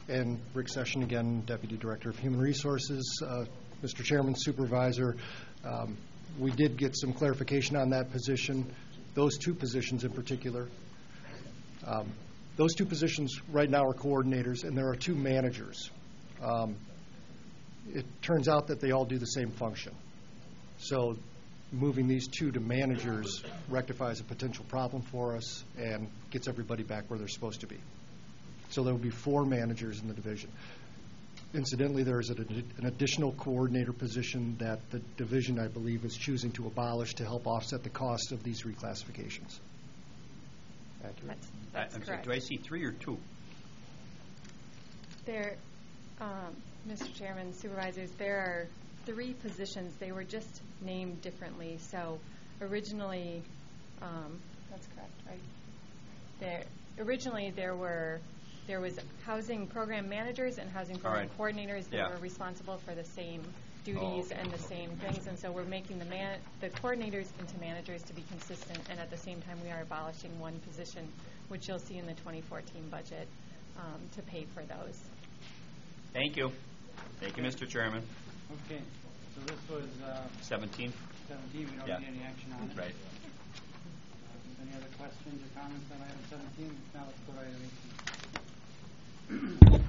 And Rick Session again, Deputy Director of Human Resources. Mr. Chairman, Supervisor, we did get some clarification on that position, those two positions in particular. Those two positions right now are coordinators, and there are two managers. It turns out that they all do the same function. So moving these two to managers rectifies a potential problem for us and gets everybody back where they're supposed to be. So there will be 4 managers in the division. Incidentally, there is an additional coordinator position that the division, I believe, is choosing to abolish to help offset the cost of these reclassifications. Accurate? That's correct. Do I see 3 or 2? There, Mr. Chairman, Supervisors, there are 3 positions. They were just named differently. So originally, that's correct, right? Originally there was housing program managers and housing program coordinators that were responsible for the same duties and the same things, and so we're making the coordinators into managers to be consistent, and at the same time we are abolishing one position, which you'll see in the 2014 budget to pay for those. Thank you. Thank you, Mr. Chairman. Okay, so this was 17. 17. We don't need any action on it. Right. Any other questions or comments on item 17? Now let's go to item 18.